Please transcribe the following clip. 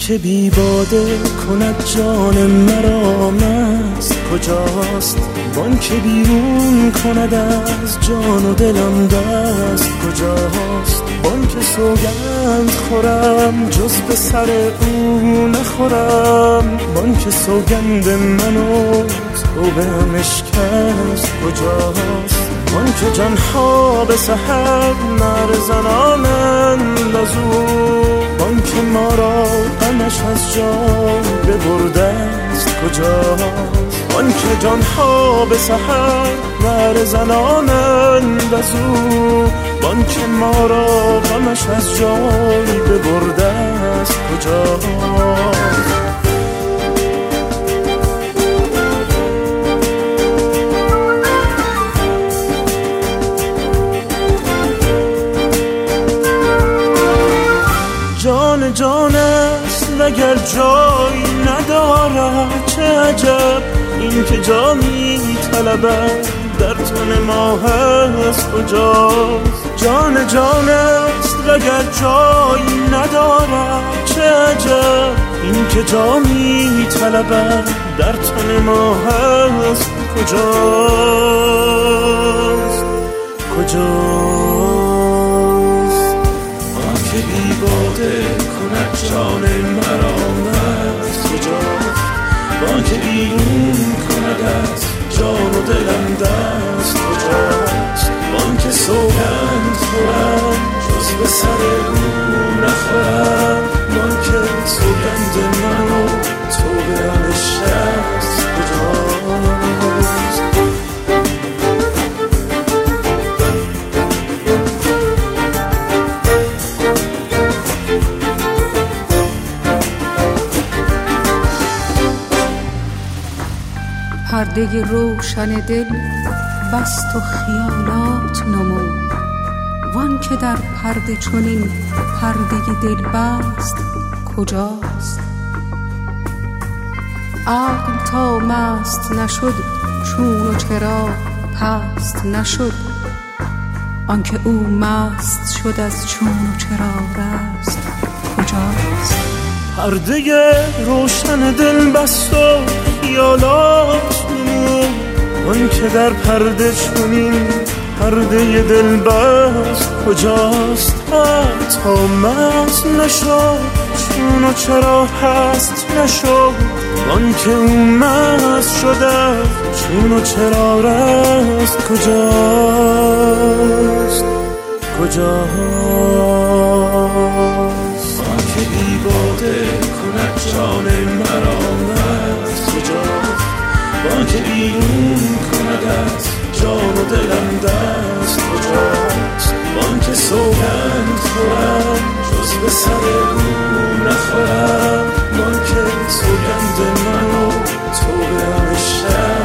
که بی باده کند جان مرا مست کجاست؟ وان که بیرون کند از جان و دلم دست کجاست؟ وان که سوگند خورم جز به سر او نخورم، وان که سوگند منو توبه اشکست کجاست؟ وان که جانها به سحر نعره زنانند از او، وان که ما را غمش از جان ببرده است کجاست؟ وان که جانها به سحر نعره زنانند از او، وان که ما را غمش از جان ببرده است کجاست؟ جان جان است وگر جایی ندارد چه عجب، این که جا می طلبد در تن ما هست کجاست؟ جان جان است وگر جایی ندارد چه عجب، این که جا می طلبد در تن ما هست کجاست؟ کجاست؟ آن که بی باده کند جان مرا مست کجاست؟ وان که بیرون کند از جان و دلم دست کجاست؟ وان که سوگند خورم جز به سر او نخورم، وان که سوگند منو توبه نشست کجاست؟ پرده روشن دل بست و خیالات نمود، وان که در پرده چنین پرده دل بست کجاست؟ عقل تا مست نشد چون و چرا پست نشد، آنکه او مست شد از چون و چرا رست کجاست؟ پرده روشن دل بست و خیالات نمود، آن که در پرده چنین پرده دل بست کجاست؟ تا مست نشد چون و چرا هست نشد، آن که او مست شده چون و چرا رست کجاست؟ کجاست؟ آن که بی باده کند جان مرا مست کجاست؟ وان که بیرون کند از جان و دلم دست کجاست؟ وان که سوگند خورم جز به سر او نخورم، وان که سوگند منو توبه نشست